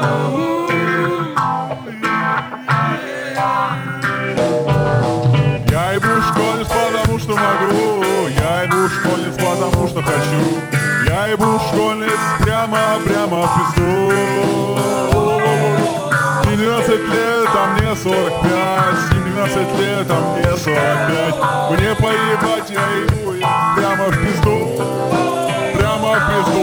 Я иду школьниц, потому что могу. Я иду школьниц, потому что хочу. Я иду школьниц прямо в пизду. 12 лет, а мне 45. 17 лет, а мне 45. Мне поебать, я иду прямо в пизду. Прямо в пизду.